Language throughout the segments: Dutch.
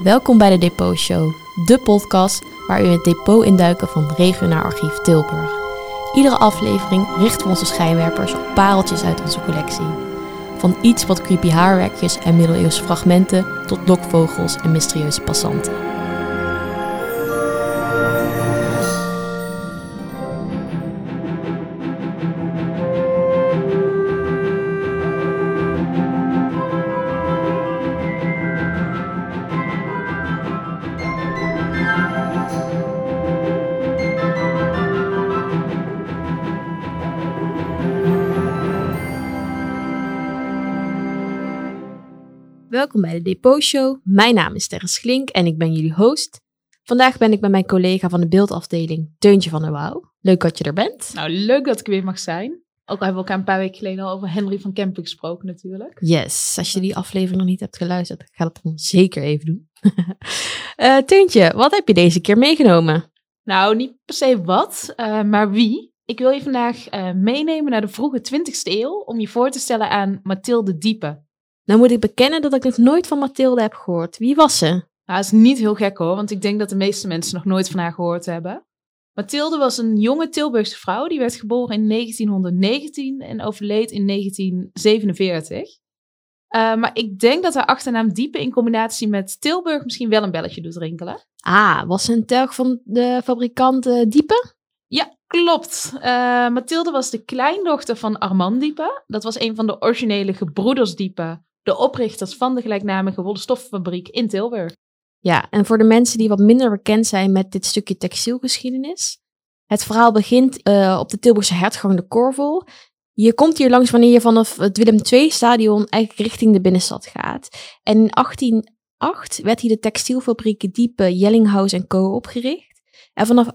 Welkom bij de Depot Show, de podcast waar u in het depot induiken van Regionaal Archief Tilburg. Iedere aflevering richten we onze schijnwerpers op pareltjes uit onze collectie. Van iets wat creepy haarwerkjes en middeleeuwse fragmenten tot lokvogels en mysterieuze passanten. Welkom bij de Depot Show. Mijn naam is Teres Glink en ik ben jullie host. Vandaag ben ik bij mijn collega van de beeldafdeling, Teuntje van der Wouw. Leuk dat je er bent. Nou, leuk dat ik weer mag zijn. Ook al hebben we elkaar een paar weken geleden al over Henry van Kempen gesproken natuurlijk. Yes, als je die aflevering nog niet hebt geluisterd, ga dat dan zeker even doen. Teuntje, wat heb je deze keer meegenomen? Nou, niet per se wat, maar wie. Ik wil je vandaag meenemen naar de vroege 20e eeuw om je voor te stellen aan Mathilde Diepe. Nou moet ik bekennen dat ik nog nooit van Mathilde heb gehoord. Wie was ze? Nou, dat is niet heel gek hoor, want ik denk dat de meeste mensen nog nooit van haar gehoord hebben. Mathilde was een jonge Tilburgse vrouw, die werd geboren in 1919 en overleed in 1947. Maar ik denk dat haar achternaam Diepe in combinatie met Tilburg misschien wel een belletje doet rinkelen. Was ze een telg van de fabrikant Diepe? Ja, klopt. Mathilde was de kleindochter van Armand Diepe. Dat was een van de originele gebroeders Diepe, de oprichters van de gelijknamige wollenstoffenfabriek in Tilburg. Ja, en voor de mensen die wat minder bekend zijn met dit stukje textielgeschiedenis. Het verhaal begint op de Tilburgse hertgang de Korvel. Je komt hier langs wanneer je vanaf het Willem II-stadion eigenlijk richting de binnenstad gaat. En in 1808 werd hier de textielfabriek Diepe, Jellinghaus & Co. opgericht. En vanaf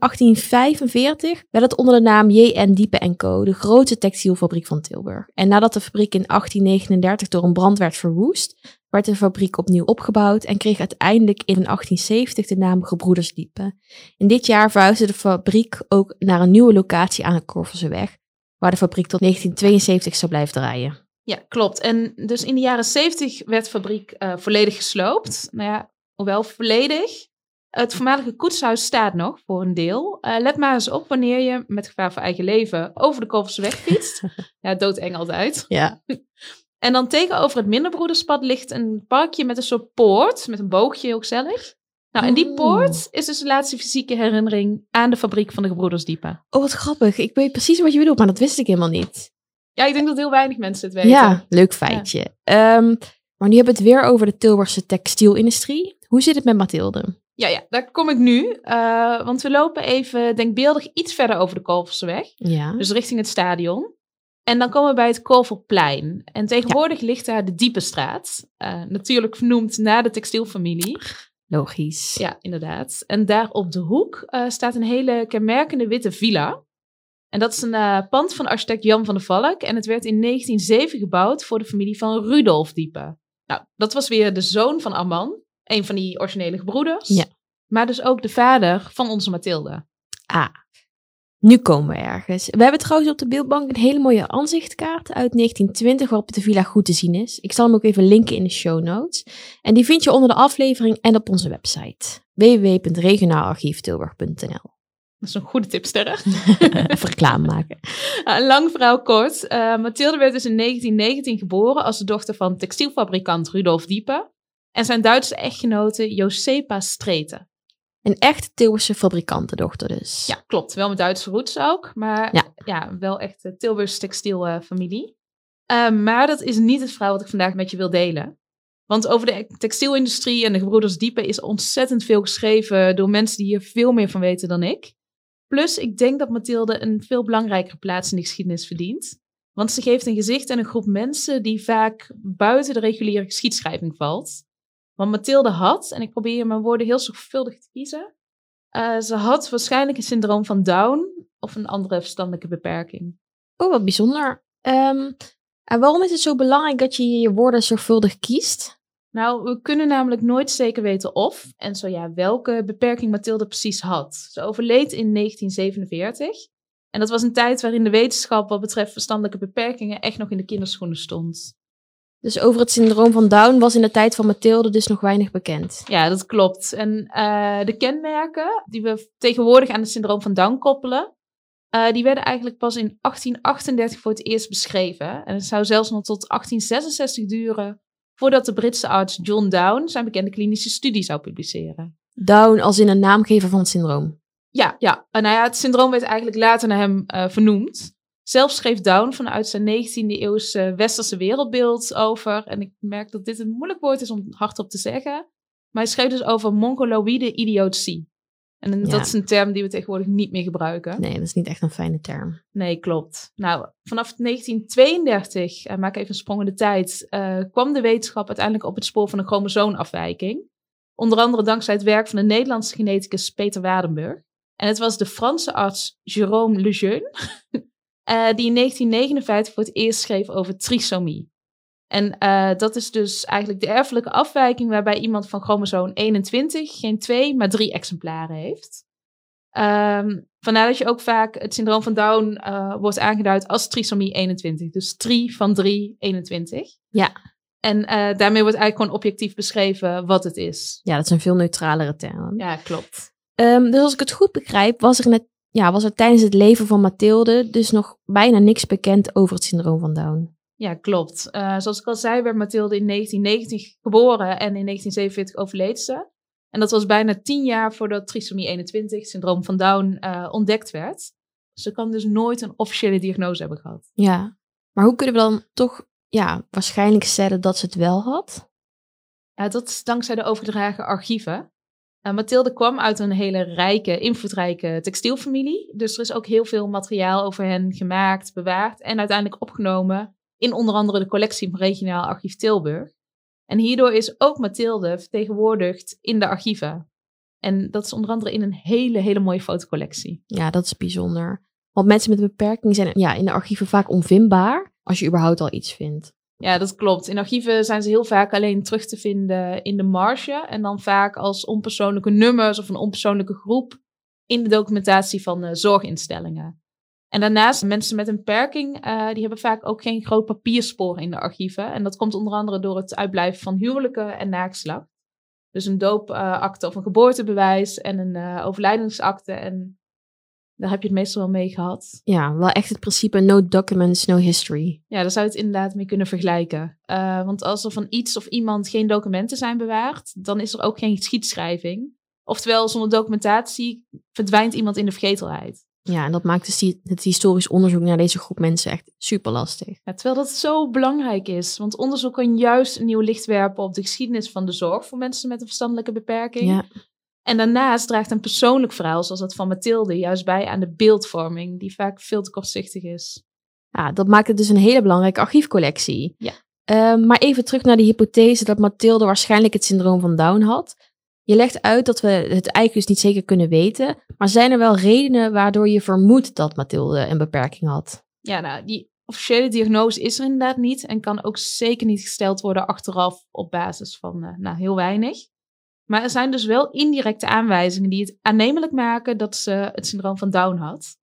1845 werd het onder de naam J.N. Diepe & Co. de grootste textielfabriek van Tilburg. En nadat de fabriek in 1839 door een brand werd verwoest, werd de fabriek opnieuw opgebouwd en kreeg uiteindelijk in 1870 de naam Gebroeders Diepe. In dit jaar verhuisde de fabriek ook naar een nieuwe locatie aan de Korvelseweg, waar de fabriek tot 1972 zou blijven draaien. Ja, klopt. En dus in de jaren 70 werd de fabriek volledig gesloopt. Nou ja, hoewel volledig. Het voormalige koetshuis staat nog voor een deel. Let maar eens op wanneer je met gevaar voor eigen leven over de Korvelseweg fietst. Ja, doodeng altijd. Ja. En dan tegenover het Minderbroederspad ligt een parkje met een soort poort, met een boogje, heel gezellig. Nou, en die poort is dus de laatste fysieke herinnering aan de fabriek van de Gebroeders Diepe. Oh, wat grappig. Ik weet precies wat je bedoelt, maar dat wist ik helemaal niet. Ja, ik denk dat heel weinig mensen het weten. Ja, leuk feitje. Ja. Maar nu hebben we het weer over de Tilburgse textielindustrie. Hoe zit het met Mathilde? Ja, daar kom ik nu. Want we lopen even denkbeeldig iets verder over de Korvelseweg. Ja. Dus richting het stadion. En dan komen we bij het Korvelplein. En tegenwoordig ligt daar de Diepenstraat. Natuurlijk vernoemd naar de textielfamilie. Logisch. Ja, inderdaad. En daar op de hoek staat een hele kenmerkende witte villa. En dat is een pand van architect Jan van der Valk. En het werd in 1907 gebouwd voor de familie van Rudolf Diepe. Nou, dat was weer de zoon van Armand. Een van die originele gebroeders. Ja. Maar dus ook de vader van onze Mathilde. Nu komen we ergens. We hebben trouwens op de beeldbank een hele mooie aanzichtkaart uit 1920 waarop de villa goed te zien is. Ik zal hem ook even linken in de show notes. En die vind je onder de aflevering en op onze website. www.regionaalarchieftilburg.nl. Dat is een goede tip, Sterre. Even reclame maken. Lang verhaal kort. Mathilde werd dus in 1919 geboren als de dochter van textielfabrikant Rudolf Diepe. En zijn Duitse echtgenote Josepa Streten. Een echte Tilburgse fabrikantendochter dus. Ja, klopt. Wel met Duitse roots ook. Maar ja wel echt de Tilburgse textielfamilie. Maar dat is niet het verhaal wat ik vandaag met je wil delen. Want over de textielindustrie en de gebroeders Diepe is ontzettend veel geschreven door mensen die hier veel meer van weten dan ik. Plus, ik denk dat Mathilde een veel belangrijkere plaats in de geschiedenis verdient. Want ze geeft een gezicht aan een groep mensen die vaak buiten de reguliere geschiedschrijving valt. Want Mathilde had, en ik probeer hier mijn woorden heel zorgvuldig te kiezen, ze had waarschijnlijk een syndroom van Down of een andere verstandelijke beperking. Oh, wat bijzonder. En waarom is het zo belangrijk dat je je woorden zorgvuldig kiest? Nou, we kunnen namelijk nooit zeker weten of, en zo ja, welke beperking Mathilde precies had. Ze overleed in 1947. En dat was een tijd waarin de wetenschap wat betreft verstandelijke beperkingen echt nog in de kinderschoenen stond. Dus over het syndroom van Down was in de tijd van Mathilde dus nog weinig bekend. Ja, dat klopt. En de kenmerken die we tegenwoordig aan het syndroom van Down koppelen, die werden eigenlijk pas in 1838 voor het eerst beschreven. En het zou zelfs nog tot 1866 duren voordat de Britse arts John Down zijn bekende klinische studie zou publiceren. Down als in een naamgever van het syndroom. Ja. Nou ja, het syndroom werd eigenlijk later naar hem vernoemd. Zelf schreef Down vanuit zijn 19e eeuwse westerse wereldbeeld over. En ik merk dat dit een moeilijk woord is om hardop te zeggen. Maar hij schreef dus over mongoloïde idiotie. En dat is een term die we tegenwoordig niet meer gebruiken. Nee, dat is niet echt een fijne term. Nee, klopt. Nou, vanaf 1932, maak even een sprong in de tijd, kwam de wetenschap uiteindelijk op het spoor van een chromosoomafwijking. Onder andere dankzij het werk van de Nederlandse geneticus Peter Waardenburg. En het was de Franse arts Jérôme Lejeune, die in 1959 voor het eerst schreef over trisomie. En dat is dus eigenlijk de erfelijke afwijking waarbij iemand van chromosoom 21 geen 2, maar 3 exemplaren heeft. Vandaar dat je ook vaak het syndroom van Down wordt aangeduid als trisomie 21. Dus 3 van 3, 21. Ja. En daarmee wordt eigenlijk gewoon objectief beschreven wat het is. Ja, dat is een veel neutralere term. Ja, klopt. Dus als ik het goed begrijp, was er tijdens het leven van Mathilde dus nog bijna niks bekend over het syndroom van Down. Ja, klopt. Zoals ik al zei, werd Mathilde in 1990 geboren en in 1947 overleed ze. En dat was bijna 10 jaar voordat trisomie 21, syndroom van Down, ontdekt werd. Ze kan dus nooit een officiële diagnose hebben gehad. Ja, maar hoe kunnen we dan toch waarschijnlijk stellen dat ze het wel had? Ja, dat is dankzij de overgedragen archieven. Mathilde kwam uit een hele rijke, invloedrijke textielfamilie. Dus er is ook heel veel materiaal over hen gemaakt, bewaard en uiteindelijk opgenomen in onder andere de collectie van Regionaal Archief Tilburg. En hierdoor is ook Mathilde vertegenwoordigd in de archieven. En dat is onder andere in een hele mooie fotocollectie. Ja, dat is bijzonder. Want mensen met een beperking zijn in de archieven vaak onvindbaar, als je überhaupt al iets vindt. Ja, dat klopt. In archieven zijn ze heel vaak alleen terug te vinden in de marge. En dan vaak als onpersoonlijke nummers of een onpersoonlijke groep in de documentatie van zorginstellingen. En daarnaast, mensen met een beperking, die hebben vaak ook geen groot papierspoor in de archieven. En dat komt onder andere door het uitblijven van huwelijken en nageslacht. Dus een doopakte of een geboortebewijs en een overlijdensakte. En daar heb je het meestal wel mee gehad. Ja, wel echt het principe no documents, no history. Ja, daar zou je het inderdaad mee kunnen vergelijken. Want als er van iets of iemand geen documenten zijn bewaard, dan is er ook geen geschiedschrijving. Oftewel, zonder documentatie verdwijnt iemand in de vergetelheid. Ja, en dat maakt dus het historisch onderzoek naar deze groep mensen echt super lastig. Ja, terwijl dat zo belangrijk is. Want onderzoek kan juist een nieuw licht werpen op de geschiedenis van de zorg voor mensen met een verstandelijke beperking. Ja. En daarnaast draagt een persoonlijk verhaal, zoals dat van Mathilde, juist bij aan de beeldvorming, die vaak veel te kortzichtig is. Ja, dat maakt het dus een hele belangrijke archiefcollectie. Ja. Maar even terug naar de hypothese dat Mathilde waarschijnlijk het syndroom van Down had. Je legt uit dat we het eigenlijk dus niet zeker kunnen weten, maar zijn er wel redenen waardoor je vermoedt dat Mathilde een beperking had? Ja, nou, die officiële diagnose is er inderdaad niet en kan ook zeker niet gesteld worden achteraf op basis van heel weinig. Maar er zijn dus wel indirecte aanwijzingen die het aannemelijk maken dat ze het syndroom van Down had.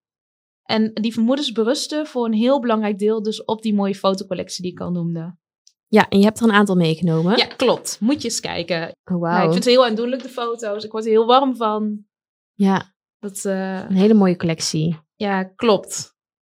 En die vermoedens berusten voor een heel belangrijk deel dus op die mooie fotocollectie die ik al noemde. Ja, en je hebt er een aantal meegenomen. Ja, klopt. Moet je eens kijken. Oh, wow. Nou, ik vind ze heel aandoenlijk, de foto's. Ik word er heel warm van. Ja, een hele mooie collectie. Ja, klopt.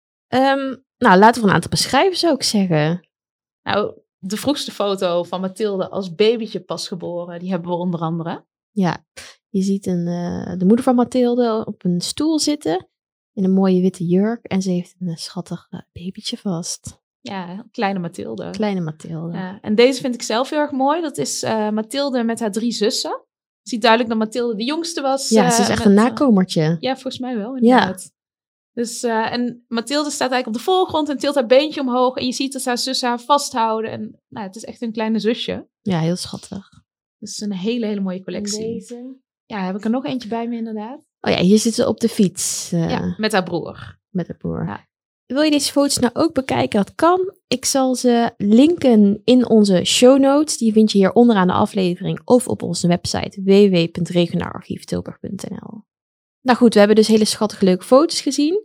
Nou, laten we een aantal beschrijven, zou ik zeggen. Nou, de vroegste foto van Mathilde als babytje pasgeboren, die hebben we onder andere. Ja, je ziet de moeder van Mathilde op een stoel zitten in een mooie witte jurk en ze heeft een schattig babytje vast. Ja, kleine Mathilde. Kleine Mathilde. Ja, en deze vind ik zelf heel erg mooi. Dat is Mathilde met haar 3 zussen. Je ziet duidelijk dat Mathilde de jongste was. Ja, ze is echt een nakomertje. Ja, volgens mij wel, inderdaad. Ja. Dus, en Mathilde staat eigenlijk op de voorgrond en tilt haar beentje omhoog. En je ziet dat haar zussen haar vasthouden. En nou, het is echt een kleine zusje. Ja, heel schattig. Dus een hele mooie collectie. En deze? Ja, heb ik er nog eentje bij me inderdaad. Oh ja, hier zit ze op de fiets. Ja, met haar broer. Met haar broer. Ja. Wil je deze foto's nou ook bekijken? Dat kan. Ik zal ze linken in onze show notes. Die vind je hier onderaan de aflevering of op onze website www.regionaalarchieftilburg.nl. Nou goed, we hebben dus hele schattige leuke foto's gezien.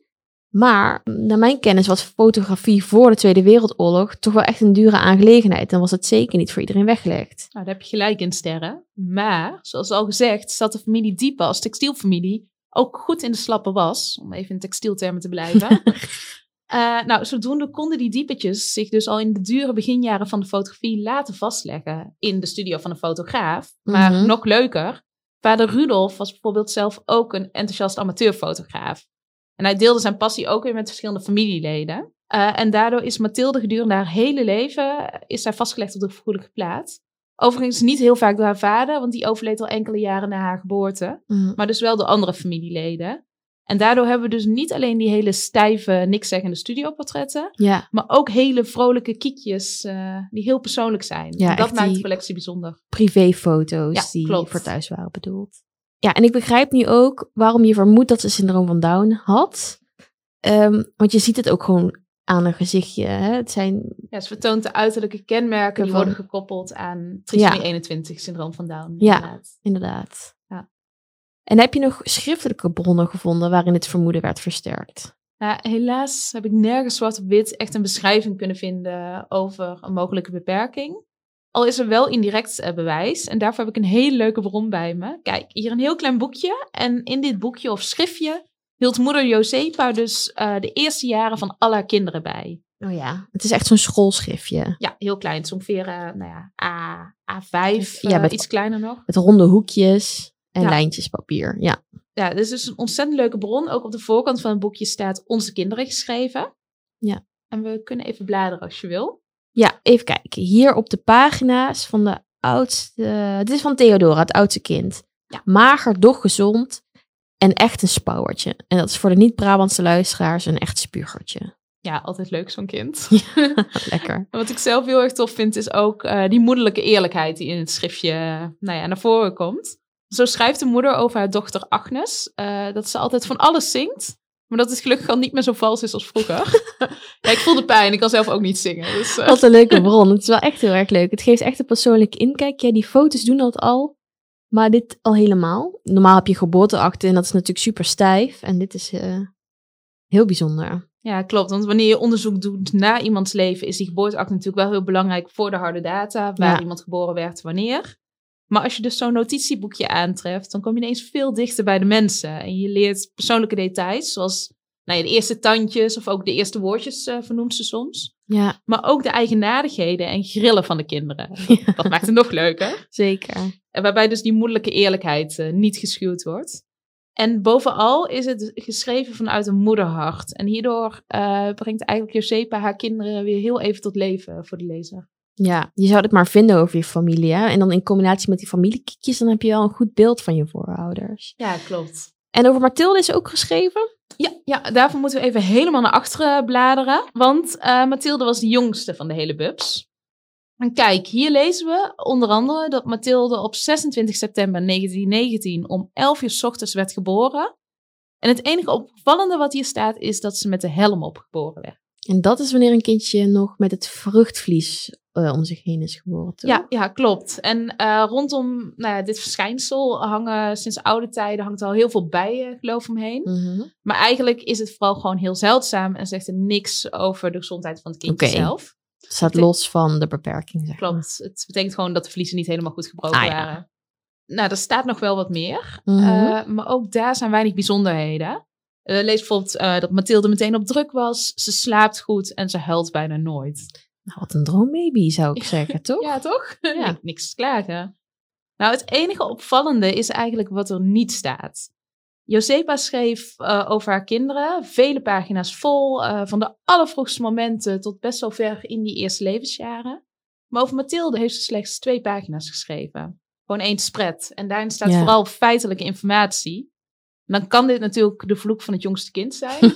Maar naar mijn kennis was fotografie voor de Tweede Wereldoorlog toch wel echt een dure aangelegenheid. Dan was het zeker niet voor iedereen weggelegd. Nou, daar heb je gelijk in, Sterre. Maar, zoals al gezegd, zat de familie Diepe als textielfamilie ook goed in de slappe was. Om even in textieltermen te blijven. Zodoende konden die Diepetjes zich dus al in de dure beginjaren van de fotografie laten vastleggen in de studio van een fotograaf. Maar nog leuker, vader Rudolf was bijvoorbeeld zelf ook een enthousiast amateurfotograaf. En hij deelde zijn passie ook weer met verschillende familieleden. En daardoor is Mathilde gedurende haar hele leven is zij vastgelegd op de gevoelige plaats. Overigens niet heel vaak door haar vader, want die overleed al enkele jaren na haar geboorte. Maar dus wel door andere familieleden. En daardoor hebben we dus niet alleen die hele stijve, nikszeggende studioportretten. Ja. Maar ook hele vrolijke kiekjes die heel persoonlijk zijn. Ja, en dat maakt de collectie bijzonder. Privéfoto's die voor thuis waren bedoeld. Ja, en ik begrijp nu ook waarom je vermoedt dat ze syndroom van Down had. Want je ziet het ook gewoon aan haar gezichtje. Hè? Het zijn... Ja, ze vertoont de uiterlijke kenmerken die worden gekoppeld aan trisomie 21, syndroom van Down. Inderdaad. Ja, inderdaad. Ja. En heb je nog schriftelijke bronnen gevonden waarin het vermoeden werd versterkt? Ja, helaas heb ik nergens zwart op wit echt een beschrijving kunnen vinden over een mogelijke beperking. Al is er wel indirect bewijs. En daarvoor heb ik een hele leuke bron bij me. Kijk, hier een heel klein boekje. En in dit boekje of schriftje hield moeder Josepa dus de eerste jaren van al haar kinderen bij. Oh ja, het is echt zo'n schoolschriftje. Ja, heel klein. Het is ongeveer A5, met iets kleiner nog. Met ronde hoekjes en lijntjes papier, ja. Ja, dit is dus een ontzettend leuke bron. Ook op de voorkant van het boekje staat Onze Kinderen geschreven. Ja. En we kunnen even bladeren als je wil. Ja, even kijken. Hier op de pagina's van de oudste... Dit is van Theodora, het oudste kind. Ja. Mager, doch gezond en echt een spouwertje. En dat is voor de niet-Brabantse luisteraars een echt spuugertje. Ja, altijd leuk zo'n kind. Ja, lekker. Wat ik zelf heel erg tof vind is ook die moederlijke eerlijkheid die in het schriftje naar voren komt. Zo schrijft de moeder over haar dochter Agnes dat ze altijd van alles zingt. Maar dat het gelukkig al niet meer zo vals is als vroeger. Ja, ik voel de pijn. Ik kan zelf ook niet zingen. Dus, Wat een leuke bron. Het is wel echt heel erg leuk. Het geeft echt een persoonlijke inkijk. Ja, die foto's doen dat al. Maar dit al helemaal. Normaal heb je geboorteakte en dat is natuurlijk super stijf. En dit is heel bijzonder. Ja, klopt. Want wanneer je onderzoek doet naar iemands leven, is die geboorteakte natuurlijk wel heel belangrijk voor de harde data. Waar iemand geboren werd, wanneer. Maar als je dus zo'n notitieboekje aantreft, dan kom je ineens veel dichter bij de mensen. En je leert persoonlijke details, zoals de eerste tandjes of ook de eerste woordjes vernoemt ze soms. Ja. Maar ook de eigenaardigheden en grillen van de kinderen. Ja. Dat maakt het nog leuker. Zeker. En waarbij dus die moederlijke eerlijkheid niet geschuwd wordt. En bovenal is het geschreven vanuit een moederhart. En hierdoor brengt eigenlijk Josepa haar kinderen weer heel even tot leven voor de lezer. Ja, je zou het maar vinden over je familie. Hè? En dan in combinatie met die familiekiekjes, dan heb je wel een goed beeld van je voorouders. Ja, klopt. En over Mathilde is ook geschreven? Ja, daarvoor moeten we even helemaal naar achteren bladeren. Want Mathilde was de jongste van de hele bubs. En kijk, hier lezen we onder andere dat Mathilde op 26 september 1919 om 11 uur 's ochtends werd geboren. En het enige opvallende wat hier staat is dat ze met de helm op geboren werd. En dat is wanneer een kindje nog met het vruchtvlies om zich heen is geboren. Toch? Ja, klopt. En rondom dit verschijnsel hangen sinds oude tijden hangt al heel veel bijengeloof omheen. Mm-hmm. Maar eigenlijk is het vooral gewoon heel zeldzaam en zegt er niks over de gezondheid van het kindje zelf. Het staat los van de beperking. Zeg maar. Klopt. Het betekent gewoon dat de vliezen niet helemaal goed gebroken waren. Nou, er staat nog wel wat meer. Mm-hmm. Maar ook daar zijn weinig bijzonderheden. Lees bijvoorbeeld dat Mathilde meteen op druk was. Ze slaapt goed en ze huilt bijna nooit. Nou, wat een droombaby zou ik zeggen, toch? Ja, toch? Ja. Niks te klagen. Nou, het enige opvallende is eigenlijk wat er niet staat. Josepa schreef over haar kinderen vele pagina's vol. Van de allervroegste momenten tot best wel ver in die eerste levensjaren. Maar over Mathilde heeft ze slechts 2 pagina's geschreven. Gewoon 1 spread. En daarin staat vooral feitelijke informatie. Dan kan dit natuurlijk de vloek van het jongste kind zijn.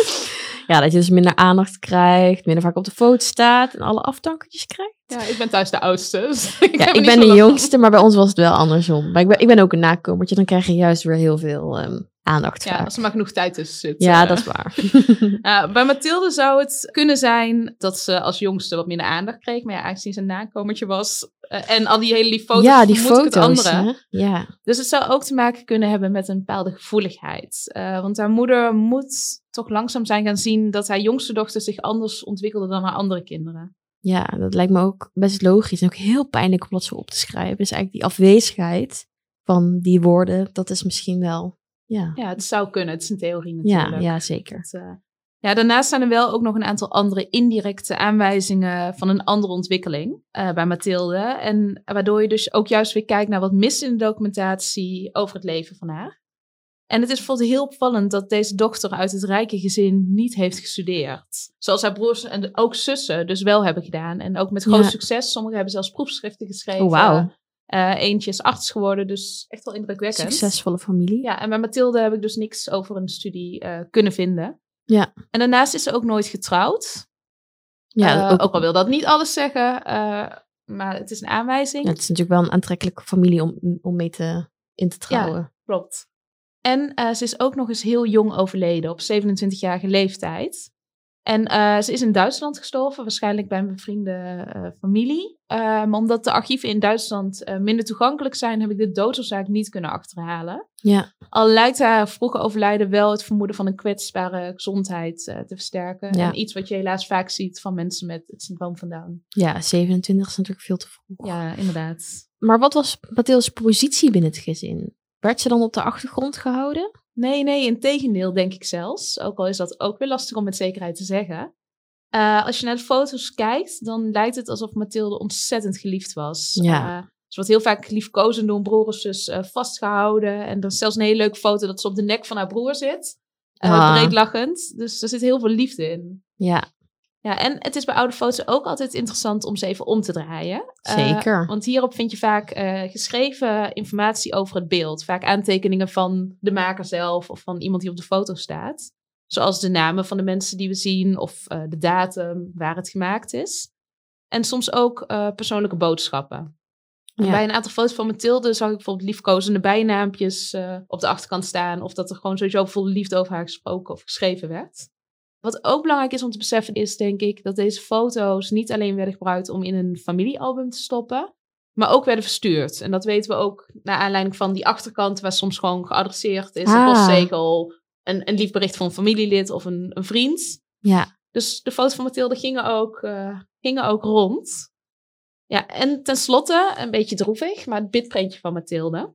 Ja, dat je dus minder aandacht krijgt, minder vaak op de foto staat en alle afdankertjes krijgt. Ja, ik ben thuis de oudste. Dus ik ben de jongste, maar bij ons was het wel andersom. Maar ik ben ook een nakomertje, dan krijg je juist weer heel veel aandacht. Ja, vaak. als er maar genoeg tijd tussen zit. Ja, dat is waar. Bij Mathilde zou het kunnen zijn dat ze als jongste wat minder aandacht kreeg. Maar ja, aangezien ze een nakomertje was, En al die hele lieve foto's. Ja, die foto's. Het andere. Hè? Ja. Dus het zou ook te maken kunnen hebben met een bepaalde gevoeligheid. Want haar moeder moet toch langzaam zijn gaan zien dat haar jongste dochter zich anders ontwikkelde dan haar andere kinderen. Ja, dat lijkt me ook best logisch. En ook heel pijnlijk om dat zo op te schrijven. Dus eigenlijk die afwezigheid van die woorden, dat is misschien wel... Ja, het zou kunnen. Het is een theorie natuurlijk. Ja, zeker. Daarnaast zijn er wel ook nog een aantal andere indirecte aanwijzingen van een andere ontwikkeling bij Mathilde. En waardoor je dus ook juist weer kijkt naar wat mist in de documentatie over het leven van haar. En het is bijvoorbeeld heel opvallend dat deze dochter uit het rijke gezin niet heeft gestudeerd. Zoals haar broers en ook zussen dus wel hebben gedaan. En ook met groot succes. Sommigen hebben zelfs proefschriften geschreven. Oh, wauw. Eentje is arts geworden, dus echt wel indrukwekkend. Succesvolle familie. Ja, en bij Mathilde heb ik dus niks over een studie kunnen vinden. Ja. En daarnaast is ze ook nooit getrouwd. Ja, ook al wil dat niet alles zeggen, maar het is een aanwijzing. Ja, het is natuurlijk wel een aantrekkelijke familie om mee in te trouwen. Ja, klopt. En ze is ook nog eens heel jong overleden, op 27-jarige leeftijd. En ze is in Duitsland gestorven, waarschijnlijk bij een bevriende familie. Maar omdat de archieven in Duitsland minder toegankelijk zijn, heb ik de doodsoorzaak niet kunnen achterhalen. Ja. Al lijkt haar vroege overlijden wel het vermoeden van een kwetsbare gezondheid te versterken. Ja. En iets wat je helaas vaak ziet van mensen met het syndroom van Down. Ja, 27 is natuurlijk veel te vroeg. Ja, inderdaad. Maar wat was Mathilde's positie binnen het gezin? Werd ze dan op de achtergrond gehouden? Nee, integendeel denk ik zelfs. Ook al is dat ook weer lastig om met zekerheid te zeggen. Als je naar de foto's kijkt, dan lijkt het alsof Mathilde ontzettend geliefd was. Ja. Ze wordt heel vaak liefkozend door een broer of zus vastgehouden. En er is zelfs een hele leuke foto dat ze op de nek van haar broer zit. Breed lachend. Dus er zit heel veel liefde in. Ja. Ja, en het is bij oude foto's ook altijd interessant om ze even om te draaien. Zeker. Want hierop vind je vaak geschreven informatie over het beeld. Vaak aantekeningen van de maker zelf of van iemand die op de foto staat. Zoals de namen van de mensen die we zien of de datum waar het gemaakt is. En soms ook persoonlijke boodschappen. Ja. Bij een aantal foto's van Mathilde zag ik bijvoorbeeld liefkozende bijnaampjes op de achterkant staan. Of dat er gewoon sowieso vol liefde over haar gesproken of geschreven werd. Wat ook belangrijk is om te beseffen is, denk ik, dat deze foto's niet alleen werden gebruikt om in een familiealbum te stoppen, maar ook werden verstuurd. En dat weten we ook naar aanleiding van die achterkant, waar soms gewoon geadresseerd is, een postzegel, een lief bericht van een familielid of een vriend. Ja. Dus de foto's van Mathilde gingen ook rond. Ja, en tenslotte, een beetje droevig, maar het bitprintje van Mathilde.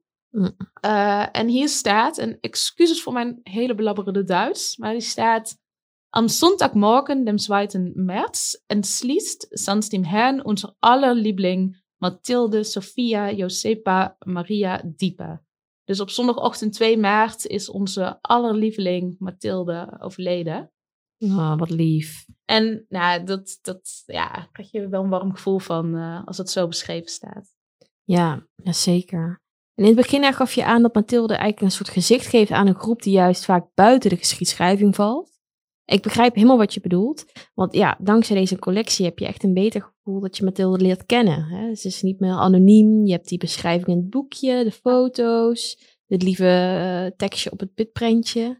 En hier staat, en excuses voor mijn hele belabberende Duits, maar die staat: Am Sonntagmorgen, dem 2. März, entschließt sonst dem Herrn unser aller Liebling Mathilde Sophia Josepa Maria Diepe. Dus op zondagochtend 2 maart is onze allerlieveling Mathilde overleden. Oh, wat lief. En nou, dat krijg je wel een warm gevoel van als het zo beschreven staat. Ja, zeker. En in het begin gaf je aan dat Mathilde eigenlijk een soort gezicht geeft aan een groep die juist vaak buiten de geschiedschrijving valt. Ik begrijp helemaal wat je bedoelt. Want ja, dankzij deze collectie heb je echt een beter gevoel dat je Mathilde leert kennen. Hè? Ze is niet meer anoniem. Je hebt die beschrijving in het boekje, de foto's, het lieve tekstje op het bitprintje.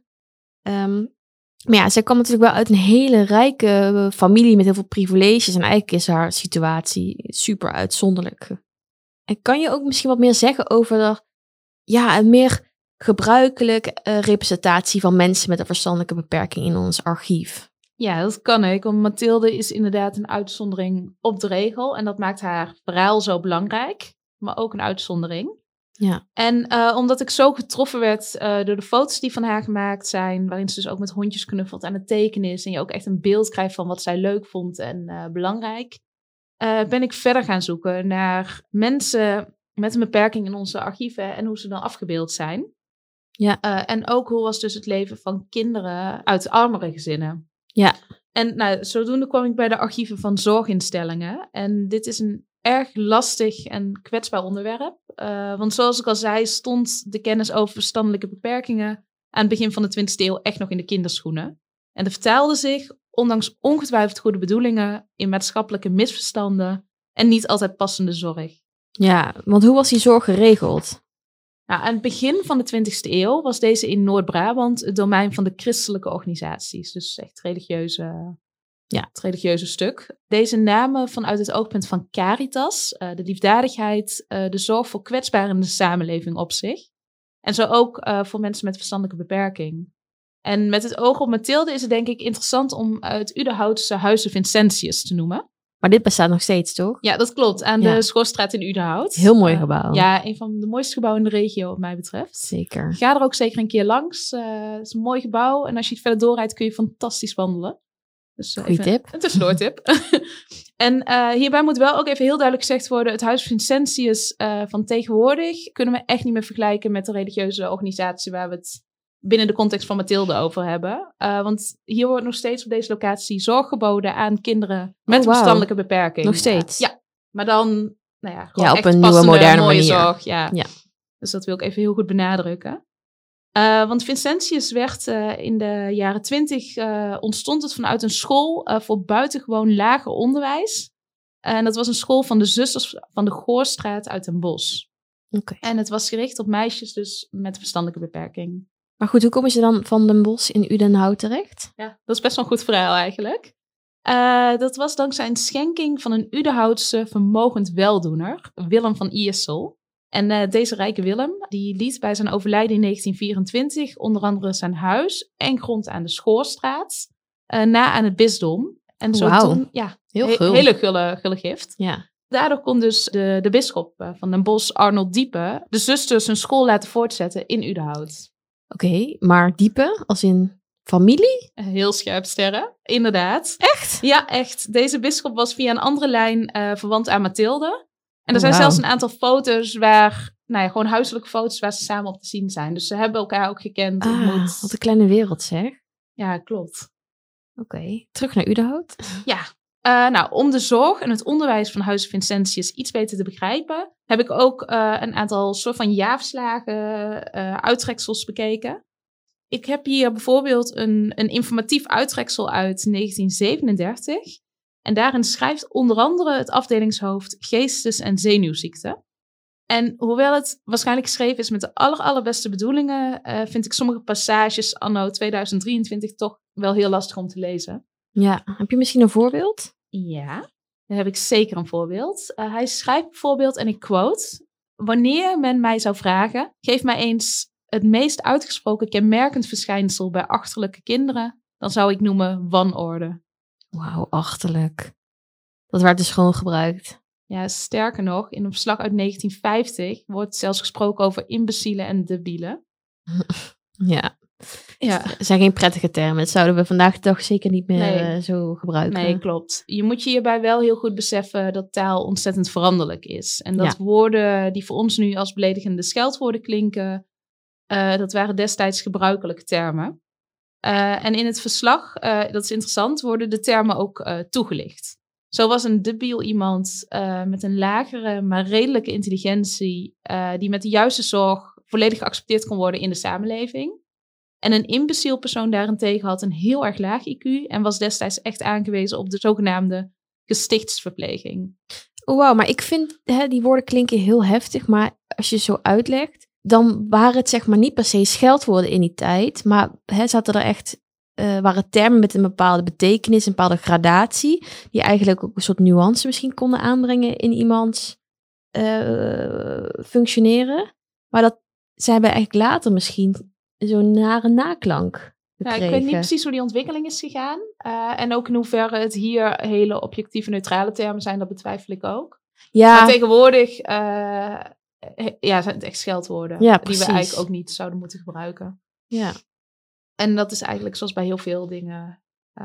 Maar ja, zij kwam natuurlijk wel uit een hele rijke familie met heel veel privileges. En eigenlijk is haar situatie super uitzonderlijk. En kan je ook misschien wat meer zeggen over een meer gebruikelijke representatie van mensen met een verstandelijke beperking in ons archief? Ja, dat kan ik. Want Mathilde is inderdaad een uitzondering op de regel. En dat maakt haar verhaal zo belangrijk. Maar ook een uitzondering. Ja. En omdat ik zo getroffen werd door de foto's die van haar gemaakt zijn, waarin ze dus ook met hondjes knuffelt aan het tekenen is en je ook echt een beeld krijgt van wat zij leuk vond en belangrijk, ben ik verder gaan zoeken naar mensen met een beperking in onze archieven en hoe ze dan afgebeeld zijn. Ja. En ook hoe was dus het leven van kinderen uit armere gezinnen. Ja. En zodoende kwam ik bij de archieven van zorginstellingen. En dit is een erg lastig en kwetsbaar onderwerp. Want zoals ik al zei, stond de kennis over verstandelijke beperkingen aan het begin van de 20e eeuw echt nog in de kinderschoenen. En er vertaalde zich, ondanks ongetwijfeld goede bedoelingen, in maatschappelijke misverstanden en niet altijd passende zorg. Ja, want hoe was die zorg geregeld? Nou, aan het begin van de 20e eeuw was deze in Noord-Brabant het domein van de christelijke organisaties. Dus echt religieuze het religieuze stuk. Deze namen vanuit het oogpunt van caritas, de liefdadigheid, de zorg voor kwetsbaren in de samenleving op zich. En zo ook voor mensen met verstandelijke beperking. En met het oog op Mathilde is het denk ik interessant om het Udenhoutse Huize Vincentius te noemen. Maar dit bestaat nog steeds, toch? Ja, dat klopt. Aan de Schoorstraat in Udenhout. Heel mooi gebouw. Ja, een van de mooiste gebouwen in de regio wat mij betreft. Zeker. Ga er ook zeker een keer langs. Het is een mooi gebouw. En als je het verder doorrijdt kun je fantastisch wandelen. Dus goeie tip. Een tussendoortip. En hierbij moet wel ook even heel duidelijk gezegd worden, het Huis Vincentius van tegenwoordig kunnen we echt niet meer vergelijken met de religieuze organisatie waar we het binnen de context van Mathilde over hebben. Want hier wordt nog steeds op deze locatie zorg geboden aan kinderen met een verstandelijke beperking. Nog steeds? Ja, maar dan gewoon op echt een nieuwe, moderne mooie manier. Zorg. Ja. Dus dat wil ik even heel goed benadrukken. Want Vincentius werd in de jaren 20 ontstond het vanuit een school voor buitengewoon lager onderwijs. En dat was een school van de Zusters van de Goorstraat uit Den Bosch. Okay. En het was gericht op meisjes dus met verstandelijke beperking. Maar goed, hoe komen ze dan van Den Bosch in Udenhout terecht? Ja, dat is best wel een goed verhaal eigenlijk. Dat was dankzij een schenking van een Udenhoutse vermogend weldoener, Willem van Iersel. En deze rijke Willem, die liet bij zijn overlijden in 1924 onder andere zijn huis en grond aan de Schoorstraat na aan het bisdom. En zo toen, heel gul. Hele gulle gift. Ja. Daardoor kon dus de bisschop van Den Bosch, Arnold Diepe, de zusters hun school laten voortzetten in Udenhout. Oké, maar Diepe als in familie? Heel scherp sterren, inderdaad. Echt? Ja, echt. Deze bisschop was via een andere lijn verwant aan Mathilde. En er zijn zelfs een aantal foto's waar, gewoon huiselijke foto's waar ze samen op te zien zijn. Dus ze hebben elkaar ook gekend. Wat een kleine wereld zeg. Ja, klopt. Oké, terug naar Udenhout. Ja, om de zorg en het onderwijs van Huis Vincentius iets beter te begrijpen, heb ik ook een aantal soort van jaarverslagen, uittreksels bekeken. Ik heb hier bijvoorbeeld een informatief uittreksel uit 1937. En daarin schrijft onder andere het afdelingshoofd Geestes- en Zenuwziekten. En hoewel het waarschijnlijk geschreven is met de allerbeste bedoelingen, vind ik sommige passages anno 2023 toch wel heel lastig om te lezen. Ja, heb je misschien een voorbeeld? Ja, daar heb ik zeker een voorbeeld. Hij schrijft bijvoorbeeld, en ik quote: wanneer men mij zou vragen, geef mij eens het meest uitgesproken kenmerkend verschijnsel bij achterlijke kinderen, dan zou ik noemen wanorde. Wauw, achterlijk. Dat werd dus gewoon gebruikt. Ja, sterker nog, in een verslag uit 1950 wordt zelfs gesproken over imbecielen en debielen. Ja. Het zijn geen prettige termen. Dat zouden we vandaag de dag zeker niet meer zo gebruiken. Nee, klopt. Je moet je hierbij wel heel goed beseffen dat taal ontzettend veranderlijk is. En dat woorden die voor ons nu als beledigende scheldwoorden klinken, dat waren destijds gebruikelijke termen. En in het verslag, dat is interessant, worden de termen ook toegelicht. Zo was een debiel iemand met een lagere, maar redelijke intelligentie, die met de juiste zorg volledig geaccepteerd kon worden in de samenleving. En een imbeciel persoon daarentegen had een heel erg laag IQ en was destijds echt aangewezen op de zogenaamde gestichtsverpleging. Oh, wauw, maar ik vind, die woorden klinken heel heftig, maar als je zo uitlegt, dan waren het zeg maar niet per se scheldwoorden in die tijd, maar zaten er echt, waren termen met een bepaalde betekenis, een bepaalde gradatie, die eigenlijk ook een soort nuance misschien konden aanbrengen in iemands functioneren. Maar dat zij hebben eigenlijk later misschien zo'n nare naklank gekregen. Ja, ik weet niet precies hoe die ontwikkeling is gegaan. En ook in hoeverre het hier hele objectieve neutrale termen zijn, dat betwijfel ik ook. Ja. Maar tegenwoordig zijn het echt scheldwoorden. Ja, die we eigenlijk ook niet zouden moeten gebruiken. Ja. En dat is eigenlijk zoals bij heel veel dingen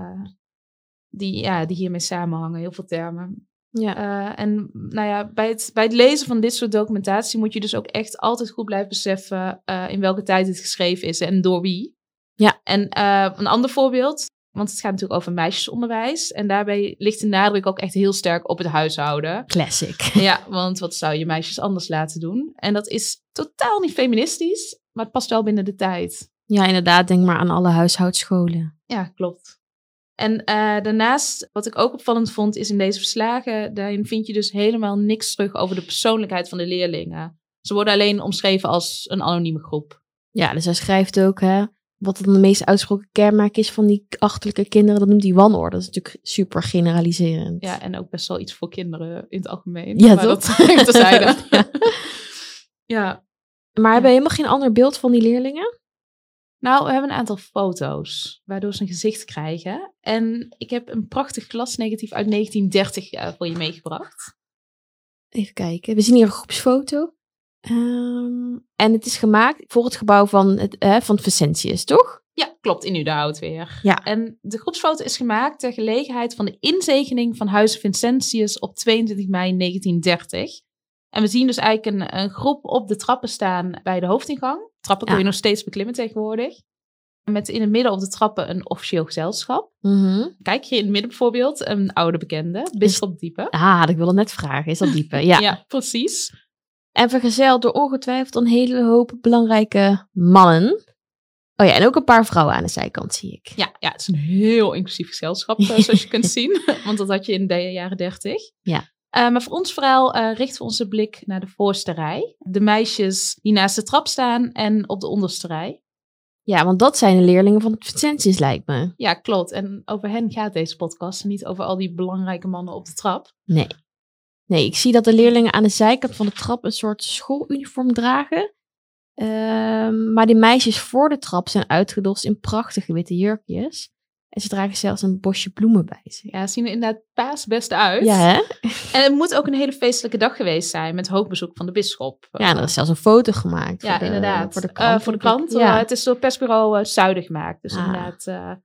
die hiermee samenhangen. Heel veel termen. Ja. En bij het lezen van dit soort documentatie moet je dus ook echt altijd goed blijven beseffen in welke tijd het geschreven is en door wie. Ja. En een ander voorbeeld, want het gaat natuurlijk over meisjesonderwijs. En daarbij ligt de nadruk ook echt heel sterk op het huishouden. Classic. Ja, want wat zou je meisjes anders laten doen? En dat is totaal niet feministisch, maar het past wel binnen de tijd. Ja, inderdaad. Denk maar aan alle huishoudscholen. Ja, klopt. En daarnaast, wat ik ook opvallend vond, is in deze verslagen, daarin vind je dus helemaal niks terug over de persoonlijkheid van de leerlingen. Ze worden alleen omschreven als een anonieme groep. Ja, dus hij schrijft ook, wat dan de meest uitgesproken kenmerk is van die achterlijke kinderen, dat noemt hij wanorde. Dat is natuurlijk super generaliserend. Ja, en ook best wel iets voor kinderen in het algemeen. Ja, maar toch? Dat even terzijde. Ja. Maar hebben we helemaal geen ander beeld van die leerlingen? Nou, we hebben een aantal foto's waardoor ze een gezicht krijgen. En ik heb een prachtig glasnegatief uit 1930 voor je meegebracht. Even kijken. We zien hier een groepsfoto. En het is gemaakt voor het gebouw van het Vincentius, toch? Ja, klopt. In Udenhout weer. Ja. En de groepsfoto is gemaakt ter gelegenheid van de inzegening van Huize Vincentius op 22 mei 1930. En we zien dus eigenlijk een groep op de trappen staan bij de hoofdingang. Trappen kun je nog steeds beklimmen tegenwoordig. Met in het midden op de trappen een officieel gezelschap. Mm-hmm. Kijk hier in het midden bijvoorbeeld een oude bekende, Bisschop Diepe. Ik wilde net vragen. Is dat Diepe? Ja. Ja, precies. En vergezeld door ongetwijfeld een hele hoop belangrijke mannen. Oh ja, en ook een paar vrouwen aan de zijkant zie ik. Ja, het is een heel inclusief gezelschap, zoals je kunt zien. Want dat had je in de jaren 30. Ja. Maar voor ons verhaal richten we onze blik naar de voorste rij. De meisjes die naast de trap staan en op de onderste rij. Ja, want dat zijn de leerlingen van het Vincentius, lijkt me. Ja, klopt. En over hen gaat deze podcast. En niet over al die belangrijke mannen op de trap. Nee, ik zie dat de leerlingen aan de zijkant van de trap een soort schooluniform dragen. Maar die meisjes voor de trap zijn uitgedost in prachtige witte jurkjes. En ze dragen zelfs een bosje bloemen bij zich. Ja, zien er inderdaad paasbest uit. Ja, hè? En het moet ook een hele feestelijke dag geweest zijn met hoogbezoek van de bisschop. Ja, en er is zelfs een foto gemaakt. Ja, inderdaad. Voor de krant. Voor de krant. Ja. Het is door het persbureau Zuiden gemaakt. Dus inderdaad,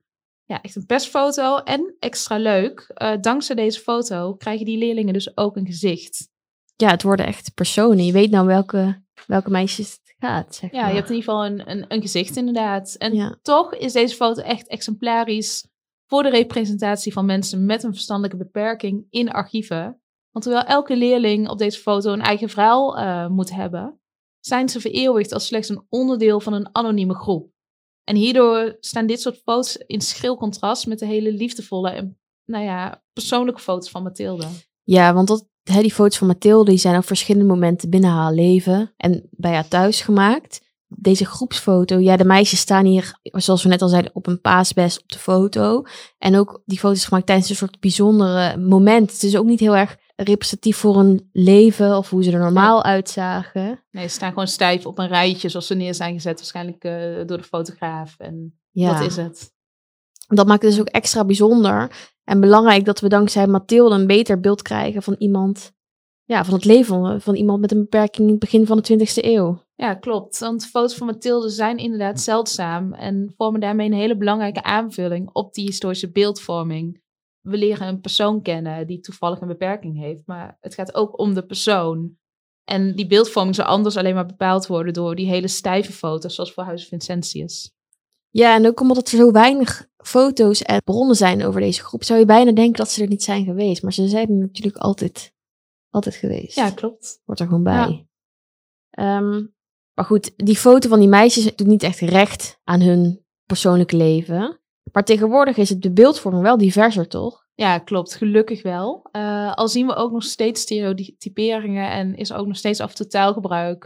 echt een persfoto. En extra leuk, dankzij deze foto krijgen die leerlingen dus ook een gezicht. Ja, het worden echt personen. Je weet nou welke meisjes het gaat, zeg maar. Ja, je hebt in ieder geval een gezicht inderdaad. En toch is deze foto echt exemplarisch voor de representatie van mensen met een verstandelijke beperking in archieven. Want terwijl elke leerling op deze foto een eigen verhaal moet hebben, zijn ze vereeuwigd als slechts een onderdeel van een anonieme groep. En hierdoor staan dit soort foto's in schril contrast met de hele liefdevolle en persoonlijke foto's van Mathilde. Ja, want die foto's van Mathilde die zijn op verschillende momenten binnen haar leven en bij haar thuis gemaakt. Deze groepsfoto, de meisjes staan hier, zoals we net al zeiden, op een paasbest op de foto. En ook die foto is gemaakt tijdens een soort bijzondere moment. Het is ook niet heel erg representatief voor een leven of hoe ze er normaal uitzagen. Nee, ze staan gewoon stijf op een rijtje zoals ze neer zijn gezet, waarschijnlijk door de fotograaf. En dat is het. Dat maakt het dus ook extra bijzonder en belangrijk dat we dankzij Mathilde een beter beeld krijgen van iemand, van het leven van iemand met een beperking in het begin van de 20e eeuw. Ja, klopt. Want foto's van Mathilde zijn inderdaad zeldzaam en vormen daarmee een hele belangrijke aanvulling op die historische beeldvorming. We leren een persoon kennen die toevallig een beperking heeft, maar het gaat ook om de persoon. En die beeldvorming zou anders alleen maar bepaald worden door die hele stijve foto's, zoals voor Huize Vincentius. Ja, en ook omdat er zo weinig foto's en bronnen zijn over deze groep, zou je bijna denken dat ze er niet zijn geweest. Maar ze zijn er natuurlijk altijd geweest. Ja, klopt. Hoort er gewoon bij. Ja. Maar goed, die foto van die meisjes doet niet echt recht aan hun persoonlijke leven. Maar tegenwoordig is het de beeldvorming wel diverser, toch? Ja, klopt. Gelukkig wel. Al zien we ook nog steeds stereotyperingen en is ook nog steeds af en toe taalgebruik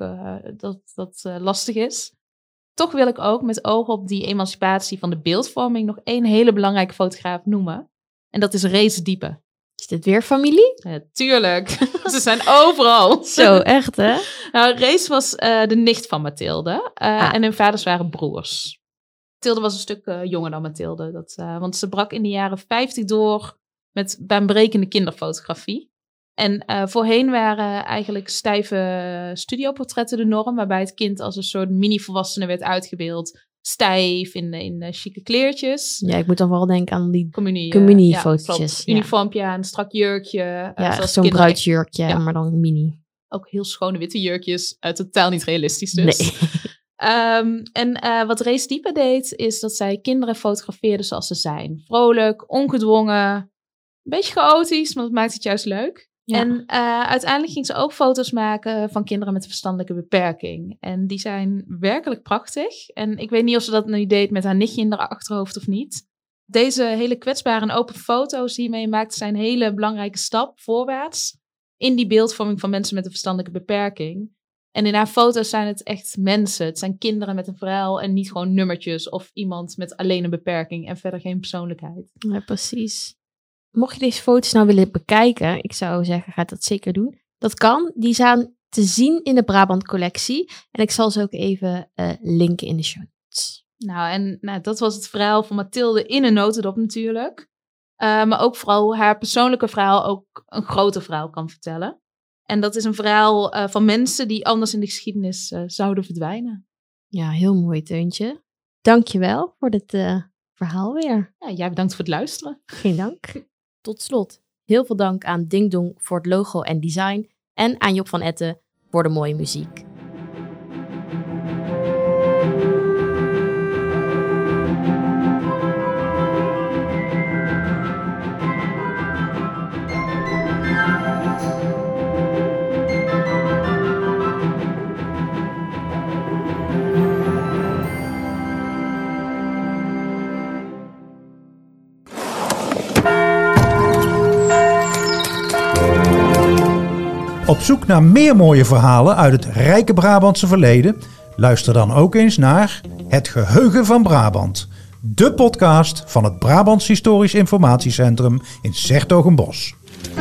dat lastig is. Toch wil ik ook met oog op die emancipatie van de beeldvorming nog één hele belangrijke fotograaf noemen. En dat is Rees Diepe. Is dit weer familie? Tuurlijk. Ze zijn overal. Zo, echt hè? Nou, Rees was de nicht van Mathilde. En hun vaders waren broers. Mathilde was een stuk jonger dan Mathilde. Want ze brak in de jaren 50 door met baanbrekende kinderfotografie. En voorheen waren eigenlijk stijve studioportretten de norm, waarbij het kind als een soort mini-volwassene werd uitgebeeld. Stijf, in chique kleertjes. Ja, ik moet dan vooral denken aan die communiefotootjes. Uniformpje aan, een strak jurkje. Zo'n bruidsjurkje, maar dan mini. Ook heel schone witte jurkjes. Totaal niet realistisch dus. Nee. Wat Rees Diepe deed, is dat zij kinderen fotografeerde zoals ze zijn. Vrolijk, ongedwongen, een beetje chaotisch, maar dat maakt het juist leuk. Ja. En uiteindelijk ging ze ook foto's maken van kinderen met een verstandelijke beperking. En die zijn werkelijk prachtig. En ik weet niet of ze dat nu deed met haar nichtje in haar achterhoofd of niet. Deze hele kwetsbare en open foto's die mee maakt, zijn een hele belangrijke stap voorwaarts in die beeldvorming van mensen met een verstandelijke beperking. En in haar foto's zijn het echt mensen. Het zijn kinderen met een verhaal en niet gewoon nummertjes of iemand met alleen een beperking en verder geen persoonlijkheid. Ja, precies. Mocht je deze foto's nou willen bekijken, ik zou zeggen, ga dat zeker doen. Dat kan. Die zijn te zien in de Brabant collectie. En ik zal ze ook even linken in de show notes. Nou, dat was het verhaal van Mathilde in een notendop natuurlijk. Maar ook vooral hoe haar persoonlijke verhaal ook een groter verhaal kan vertellen. En dat is een verhaal van mensen die anders in de geschiedenis zouden verdwijnen. Ja, heel mooi, Teuntje. Dank je wel voor dit verhaal weer. Ja, jij bedankt voor het luisteren. Geen dank. Tot slot, heel veel dank aan Ding Dong voor het logo en design. En aan Job van Etten voor de mooie muziek. Op zoek naar meer mooie verhalen uit het rijke Brabantse verleden? Luister dan ook eens naar Het Geheugen van Brabant. De podcast van het Brabants Historisch Informatiecentrum in 's-Hertogenbosch.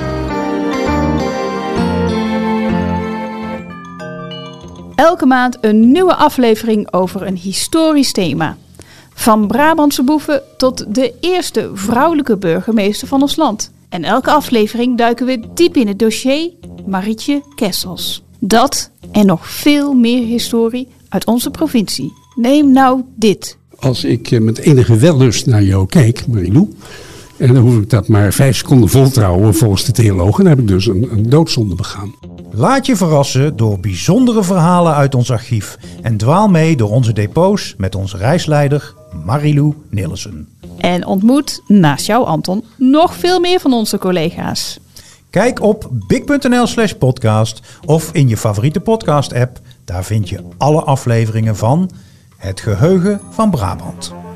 Elke maand een nieuwe aflevering over een historisch thema. Van Brabantse boeven tot de eerste vrouwelijke burgemeester van ons land. En elke aflevering duiken we diep in het dossier Marietje Kessels. Dat en nog veel meer historie uit onze provincie. Neem nou dit. Als ik met enige wellust naar jou kijk, Marilou, en dan hoef ik dat maar 5 seconden voltrouwen volgens de theologen, dan heb ik dus een doodzonde begaan. Laat je verrassen door bijzondere verhalen uit ons archief en dwaal mee door onze depots met onze reisleider Marilou Nilssen. En ontmoet, naast jou Anton, nog veel meer van onze collega's. Kijk op big.nl/podcast of in je favoriete podcast app. Daar vind je alle afleveringen van Het Geheugen van Brabant.